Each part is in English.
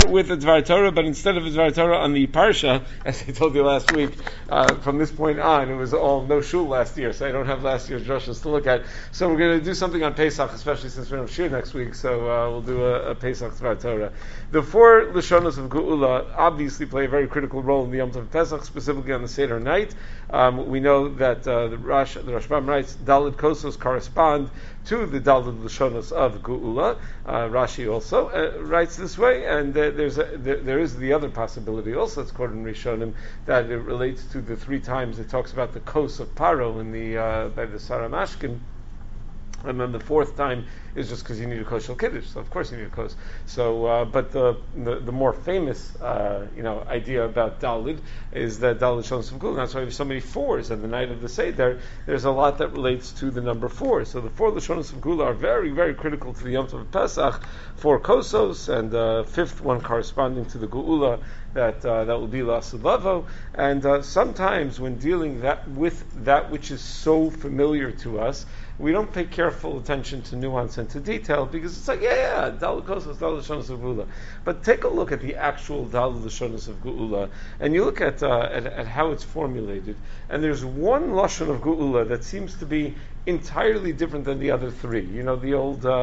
start with a Dvar Torah, but instead of a Dvar Torah on the Parsha, as I told you last week, from this point on, it was all no shul last year, so I don't have last year's drushes to look at. So we're going to do something on Pesach, especially since we don't have Shir next week, so we'll do a Pesach Dvar Torah. The four Lashonos of Geula obviously play a very critical role in the Yom Tov Pesach, specifically on the Seder night. We know that the Rashbam writes, Daled Kosos correspond to the Daled Lashonos of Geula. Rashi also writes this way, and there is the other possibility also, it's quoted in Rishonim, that it relates to the three times it talks about the Kos of Paro in the by the Saramashkin. And then the fourth time is just because you need a kos shel kiddush, so of course you need a kos. So, but the more famous, idea about Dalid is that Dalid Shonos of Geula. That's why we have so many fours. And the night of the Seder, there's a lot that relates to the number four. So the four Lashonos of Geula are very, very critical to the Yom Tov Pesach. Four kosos, and fifth one corresponding to the Geula that will be Lasud Lavo. And sometimes when dealing with that which is so familiar to us, we don't pay careful attention to nuance and to detail because it's like, Daled Kosos, Daled Lashonos of Geula. But take a look at the actual Daled Lashonos of Geula, and you look at how it's formulated, and there's one Lashon of Geula that seems to be entirely different than the other three. You know, the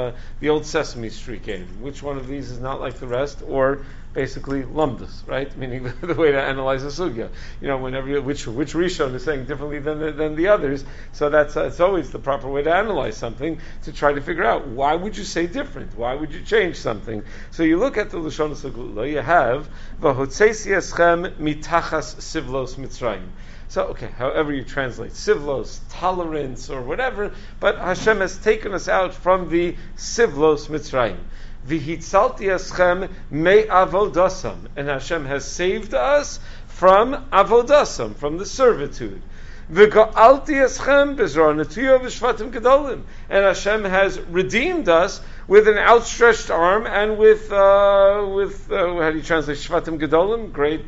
old Sesame Street game. Which one of these is not like the rest, or basically lumdus, right? Meaning the way to analyze a sugya. You know, whenever which Rishon is saying differently than the others. So it's always the proper way to analyze something, to try to figure out why would you say different? Why would you change something? So you look at the Lashonos of Geula, you have v'hotzesi eschem mitachas sivlos Mitzrayim. So, okay, however you translate, sivlos, tolerance, or whatever, but Hashem has taken us out from the sivlos Mitzrayim. V'hitzalti eschem me avodasam, and Hashem has saved us from avodasam, from the servitude. V'ga'alti eschem bezrah netuya v'shvatim gedolim, and Hashem has redeemed us with an outstretched arm and with how do you translate shvatim gedolim? Great.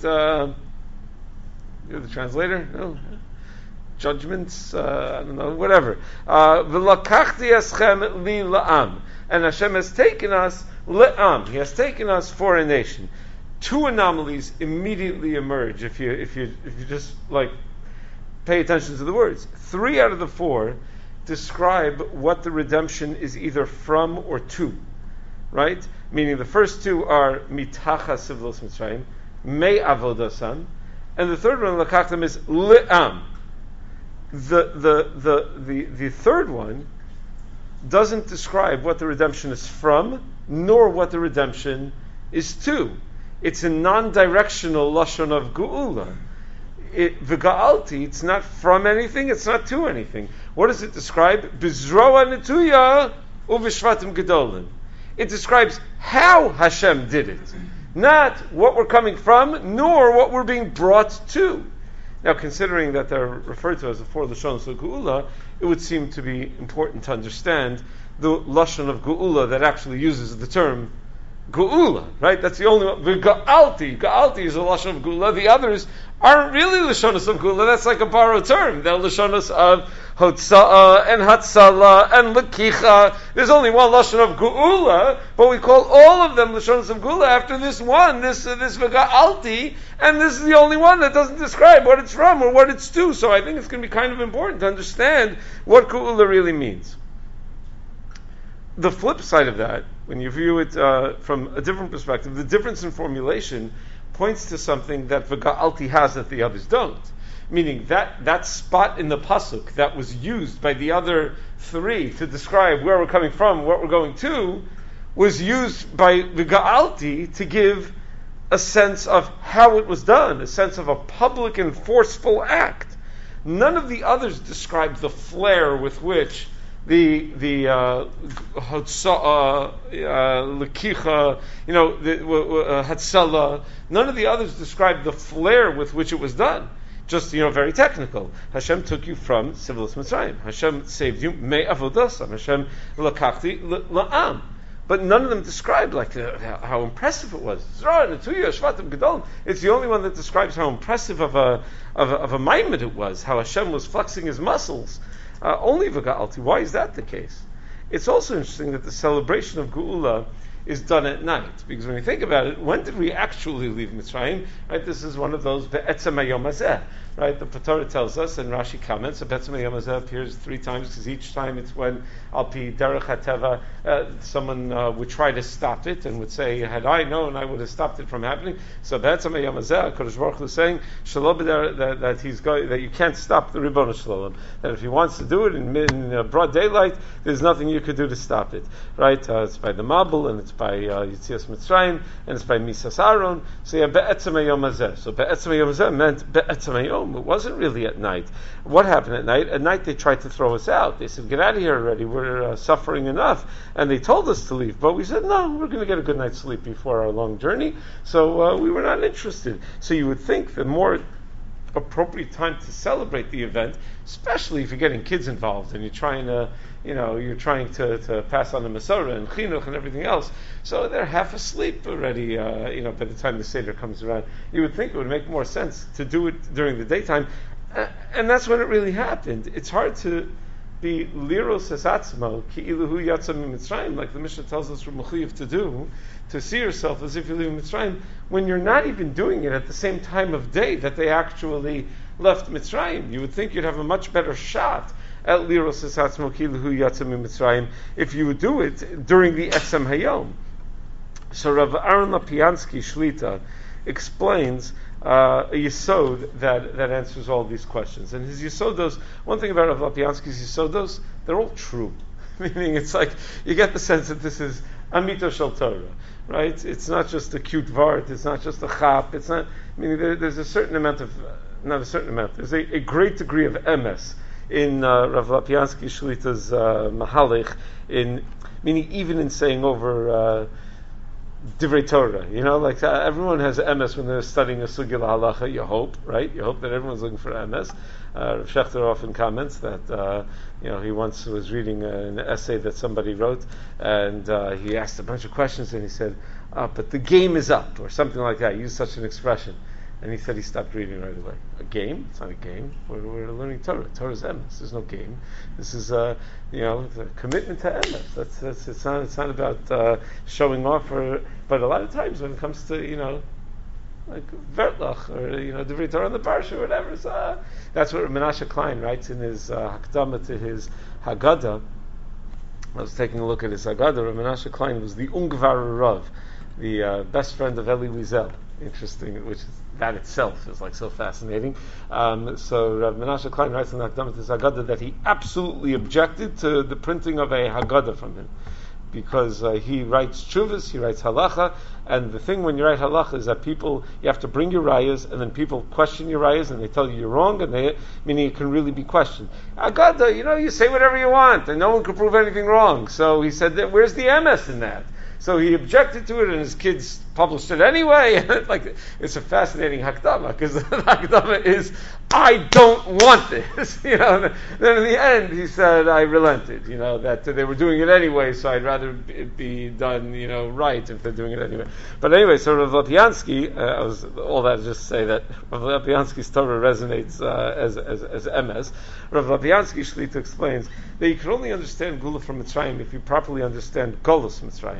You're the translator? No? Judgments? I don't know, whatever. V'lakachti eschem li la'am. And Hashem has taken us le'am. He has taken us for a nation. Two anomalies immediately emerge if you just pay attention to the words. 3 out of the 4 describe what the redemption is either from or to. Right? Meaning the first 2 are mitachas sivlos Mitzrayim, me avodasan. And the third one, lakachtam, is le'am. The third one doesn't describe what the redemption is from, nor what the redemption is to. It's a non-directional lashon of geula. V'ga'alti, it's not from anything, it's not to anything. What does it describe? Bizroa netuya uv'shvatim gedolim. It describes how Hashem did it. Not what we're coming from, nor what we're being brought to. Now, considering that they're referred to as the four Lashonos of Geula, it would seem to be important to understand the Lashon of Geula that actually uses the term Geula, right? That's the only one. Ga'alti. Ga'alti is a Lashon of Geula. The others aren't really Lashonos of Geula. That's like a borrowed term. They're Lashonos of Hotza'a and Hatzala and Lakicha. There's only one Lashon of Geula, but we call all of them Lashonos of Geula after this one, this V'ga'alti, and this is the only one that doesn't describe what it's from or what it's to. So I think it's going to be kind of important to understand what Geula really means. The flip side of that, when you view it from a different perspective, the difference in formulation points to something that V'ga'alti has that the others don't. Meaning that spot in the pasuk that was used by the other 3 to describe where we're coming from, what we're going to, was used by V'ga'alti to give a sense of how it was done, a sense of a public and forceful act. None of the others describe the flair with which the Hatza'a, Lakicha, Hatzala, none of the others describe the flair with which it was done. Just, very technical. Hashem took you from Sivlos Mitzrayim. Hashem saved you, me avodasam. Hashem lakachti la'am. But none of them described how impressive it was. It's the only one that describes how impressive of a maimed it was, how Hashem was flexing his muscles. Only V'ga'alti. Why is that the case? It's also interesting that the celebration of Geula is done at night. Because when you think about it, when did we actually leave Mitzrayim? Right, this is one of those be'etzem hayom hazeh. Right, the Torah tells us, and Rashi comments, be'etzem hayom hazeh appears 3 times because each time it's when al pi derech hateva someone would try to stop it and would say, had I known, I would have stopped it from happening. So be'etzem hayom hazeh, Kodesh Baruch Hu is saying that he's going, that you can't stop the Ribono Shel Olam. That if he wants to do it in broad daylight, there's nothing you could do to stop it. Right? It's by the Mabul, and it's by Yitzias Mitzrayim, and it's by Misas Aaron. So yeah, be'etzem hayom hazeh. So be'etzem hayom hazeh meant be'etzem hayom. It wasn't really at night. What happened at night? At night they tried to throw us out. They said, get out of here already. We're suffering enough. And they told us to leave. But we said, no, we're going to get a good night's sleep before our long journey. So we were not interested. So you would think the more appropriate time to celebrate the event, especially if you're getting kids involved and you're trying to pass on the Masorah and Chinuch and everything else. So they're half asleep already, by the time the Seder comes around. You would think it would make more sense to do it during the daytime. And that's when it really happened. It's hard to be liros esatzmo, ki iluhu yatzam Mitzrayim, like the Mishnah tells us from Mechuyev to do, to see yourself as if you're leaving Mitzrayim, when you're not even doing it at the same time of day that they actually left Mitzrayim. You would think you'd have a much better shot at liros esatzmo, ki iluhu yatzam Mitzrayim, if you would do it during the Esem Hayom. So Rav Aaron Lapiansky Shlita explains a yesod that answers all these questions. And his yesodos, one thing about Rav Lapiansky's yesodos, they're all true. Meaning it's like, you get the sense that this is Amito Shel Torah, right? It's not just a cute vart, it's not just a chap, it's not, there's a certain amount of, not a certain amount, there's a great degree of emes in Rav Lapiansky Shlita's Mahalich, meaning even in saying over Divrei Torah, like everyone has MS when they're studying a sugya halacha. You hope, right? You hope that everyone's looking for MS. Rav Shechter often comments that he once was reading an essay that somebody wrote, and he asked a bunch of questions, and he said, "But the game is up," or something like that. He used such an expression. And he said he stopped reading right away. A game? It's not a game. We're learning Torah. Torah's emes. There's no game. This is the commitment to emes. It's not about showing off. But a lot of times when it comes to like Vertlach or Divrei Torah on the Parsha or whatever, that's what Menashe Klein writes in his Hakdama to his Haggadah. I was taking a look at his Haggadah. Menashe Klein was the Ungvar Rav, the best friend of Eli Wiesel. Interesting, which is, that itself is like so fascinating. So Rav Menashe Klein writes in the Hakdama to his Haggadah that he absolutely objected to the printing of a Haggadah from him, because he writes Chuvas, he writes Halacha, and the thing when you write Halacha is that you have to bring your rayas, and then people question your rayas, and they tell you you're wrong, and meaning it can really be questioned. Haggadah, you say whatever you want, and no one can prove anything wrong. So he said, where's the MS in that? So he objected to it, and his kids published it anyway. It's a fascinating hakdama, because the hakdama is, I don't want this. Then in the end, he said, I relented. That they were doing it anyway, so I'd rather it be done, right if they're doing it anyway. But anyway, so Rav Lapiansky, all that is just to say that Rav Lapiansky's Torah resonates as MS. Rav Lapiansky Shlita explains that you can only understand Gula from Mitzrayim if you properly understand Golus Mitzrayim.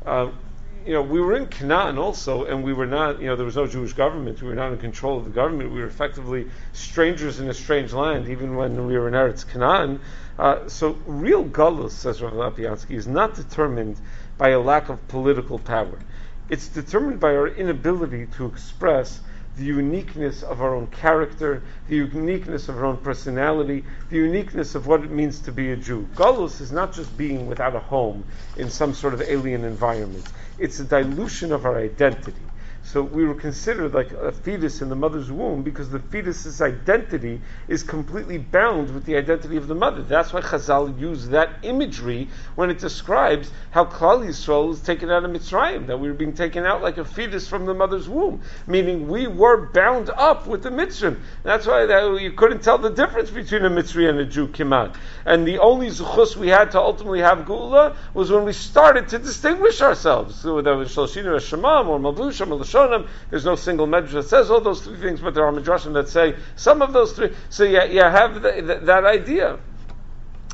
We were in Canaan also, and we were not, there was no Jewish government. We were not in control of the government. We were effectively strangers in a strange land, even when we were in Eretz Canaan. So real Galus, says Rav Lapiansky, is not determined by a lack of political power. It's determined by our inability to express the uniqueness of our own character, the uniqueness of our own personality, the uniqueness of what it means to be a Jew. Galus is not just being without a home in some sort of alien environment. It's a dilution of our identity. So we were considered like a fetus in the mother's womb because the fetus's identity is completely bound with the identity of the mother. That's why Chazal used that imagery when it describes how Klal Yisrael was taken out of Mitzrayim, that we were being taken out like a fetus from the mother's womb, meaning we were bound up with the Mitzrayim. That's why you couldn't tell the difference between a Mitzri and a Jew, Kimat. And the only zuchus we had to ultimately have Geula was when we started to distinguish ourselves. So that was Shalshinu Shemam or Malbush or Malashon. There's no single medrash that says all those three things, but there are medrashim that say some of those three. So you have that idea.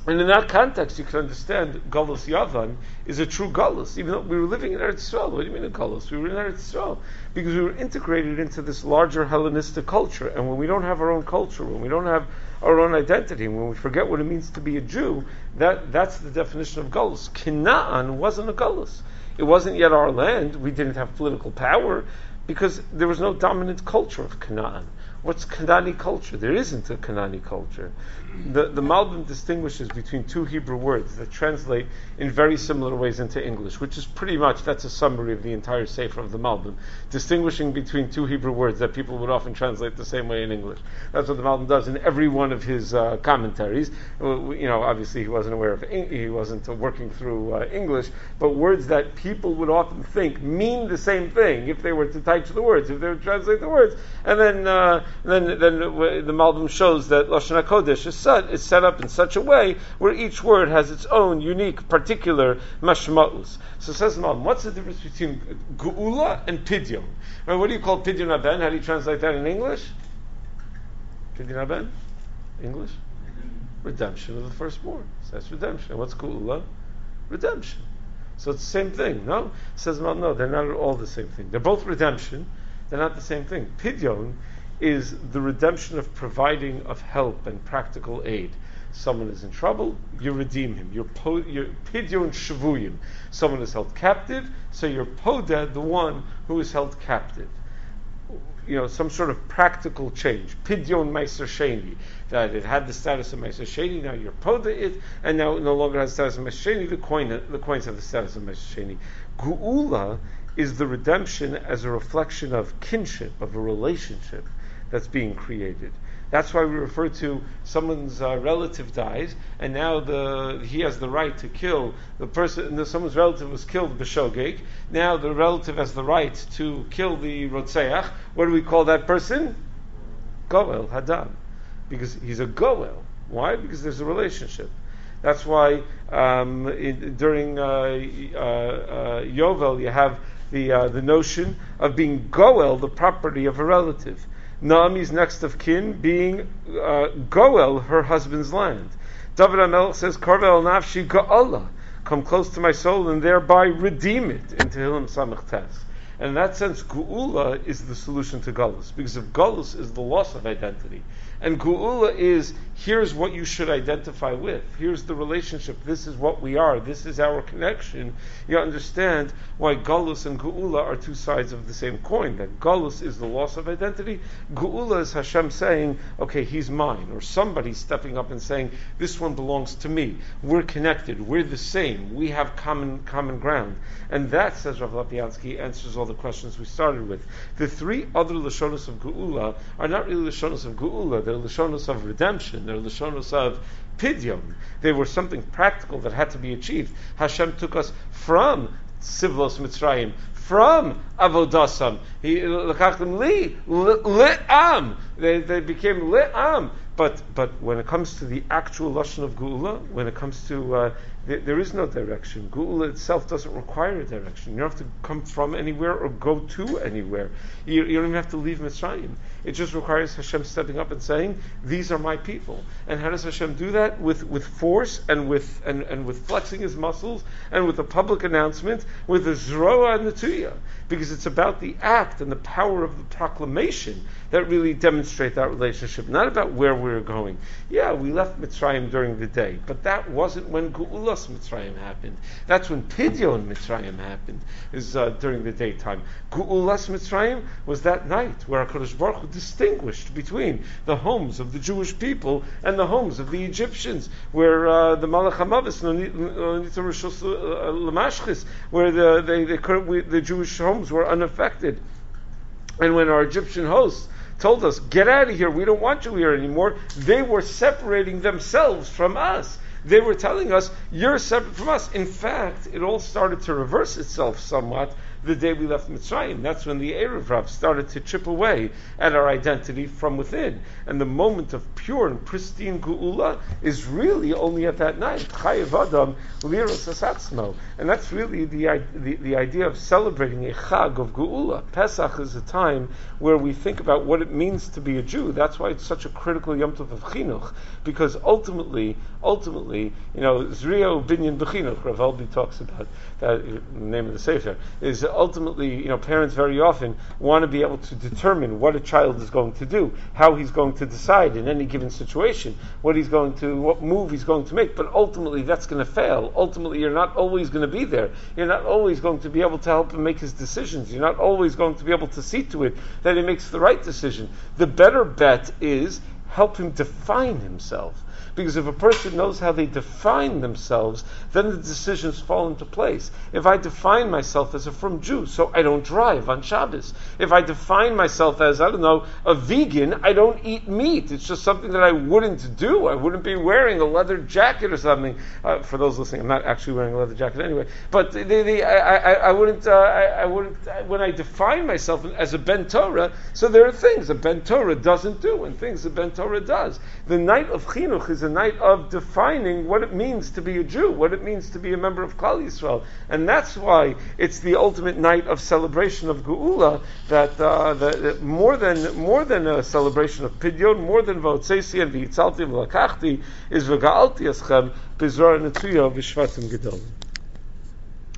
And in that context, you can understand Galus Yavan is a true Galus, even though we were living in Eretz Yisrael. What do you mean a Galus? We were in Eretz Yisrael because we were integrated into this larger Hellenistic culture. And when we don't have our own culture, when we don't have our own identity, when we forget what it means to be a Jew, that's the definition of Galus. Canaan wasn't a Galus. It wasn't yet our land. We didn't have political power because there was no dominant culture of Canaan. What's Canaanite culture? There isn't a Canaanite culture. The Malbim distinguishes between two Hebrew words that translate in very similar ways into English, which is pretty much, that's a summary of the entire Sefer of the Malbim, distinguishing between two Hebrew words that people would often translate the same way in English. That's what the Malbim does in every one of his commentaries. Obviously he wasn't aware of, he wasn't working through English, but words that people would often think mean the same thing if they were to type the words, if they were to translate the words. And then the Malbim shows that Lashon HaKodesh is set up in such a way where each word has its own unique, particular mashma'us. So says the Malbim, what's the difference between Geula and Pidyon? Right, what do you call Pidyon Haben? How do you translate that in English? Pidyon Haben? English? Redemption of the firstborn. So that's redemption. And what's Geula? Redemption. So it's the same thing, no? Says the Malbim, no, they're not at all the same thing. They're both redemption. They're not the same thing. Pidyon is the redemption of providing of help and practical aid. Someone is in trouble, you redeem him. You're pidyon shavuyim. Someone is held captive, so you're poded, the one who is held captive. Some sort of practical change. Pidyon meiser sheni, that it had the status of meiser sheni, now you're poded it, and now it no longer has the status of meiser sheni. The coins have the status of meiser sheni. Geula is the redemption as a reflection of kinship, of a relationship that's being created. That's why we refer to someone's relative dies, and now he has the right to kill the person. Someone's relative was killed b'shogeg. Now the relative has the right to kill the rotzeach. What do we call that person? Goel Hadam, because he's a goel. Why? Because there's a relationship. That's why during Yovel you have the notion of being goel, the property of a relative. Naomi's next of kin being goel, her husband's land. David HaMelech says, Karvel nafshi go'ala, come close to my soul and thereby redeem it, in Tehillim Samech Tes. And in that sense, Geula is the solution to Galus, because if Galus is the loss of identity, and Geula is, here's what you should identify with, here's the relationship, this is what we are, this is our connection, you understand why Galus and Geula are two sides of the same coin. That Galus is the loss of identity, Geula is Hashem saying, okay, he's mine, or somebody stepping up and saying, this one belongs to me, we're connected, we're the same, we have common ground. And that, says Rav Lapiansky, answers all the questions we started with. The three other Lashonos of Geula are not really Lashonos of Geula, they're Lashonos of redemption, they're Lashonos of Pidyon. They were something practical that had to be achieved. Hashem took us from Sivlos Mitzrayim, from Avodasam. He lekachtem li'am. They became li'am. But when it comes to the actual lashon of Geula, when it comes to there is no direction. Geula itself doesn't require a direction. You don't have to come from anywhere or go to anywhere. You don't even have to leave Mitzrayim. It just requires Hashem stepping up and saying, "These are my people." And how does Hashem do that? With force and with flexing his muscles and with a public announcement, with the zroa and the tuya, because it's about the act and the power of the proclamation that really demonstrate that relationship. Not about where we're going. Yeah, we left Mitzrayim during the day, but that wasn't when Geula Mitzrayim happened. That's when Pidyon Mitzrayim happened, is during the daytime. Ge'ulas Mitzrayim was that night where HaKadosh Baruch Hu distinguished between the homes of the Jewish people and the homes of the Egyptians, where the Malach HaMavis, where the Jewish homes were unaffected. And when our Egyptian hosts told us, get out of here, we don't want you here anymore, they were separating themselves from us. They were telling us, you're separate from us. In fact, it all started to reverse itself somewhat the day we left Mitzrayim. That's when the Erev Rav started to chip away at our identity from within. And the moment of pure and pristine Geula is really only at that night. Chayev Adam liros asatzmo. And that's really the idea of celebrating a Chag of Geula. Pesach is a time where we think about what it means to be a Jew. That's why it's such a critical Yom Tov of Chinuch, because ultimately, Zriya Binyan B'Chinuch, Rav Elbi talks about that, the name of the Sefer, is ultimately, parents very often want to be able to determine what a child is going to do, how he's going to decide in any given situation, what move he's going to make, but ultimately that's going to fail. Ultimately, you're not always going to be there. You're not always going to be able to help him make his decisions. You're not always going to be able to see to it that he makes the right decision. The better bet is help him define himself. Because if a person knows how they define themselves, then the decisions fall into place. If I define myself as a frum Jew, so I don't drive on Shabbos. If I define myself as, a vegan, I don't eat meat. It's just something that I wouldn't do. I wouldn't be wearing a leather jacket or something. For those listening, I'm not actually wearing a leather jacket anyway. But I wouldn't. When I define myself as a Ben Torah, so there are things a Ben Torah doesn't do and things a Ben Torah does. The night of Chinuch is a night of defining what it means to be a Jew, what it means to be a member of Klal Yisrael, and that's why it's the ultimate night of celebration of Geula. That more than a celebration of Pidyon, more than V'otzesi and V'yitzalti V'lakachti, is V'ga'alti Eschem B'zror Netzuya V'shvatim Gedolim.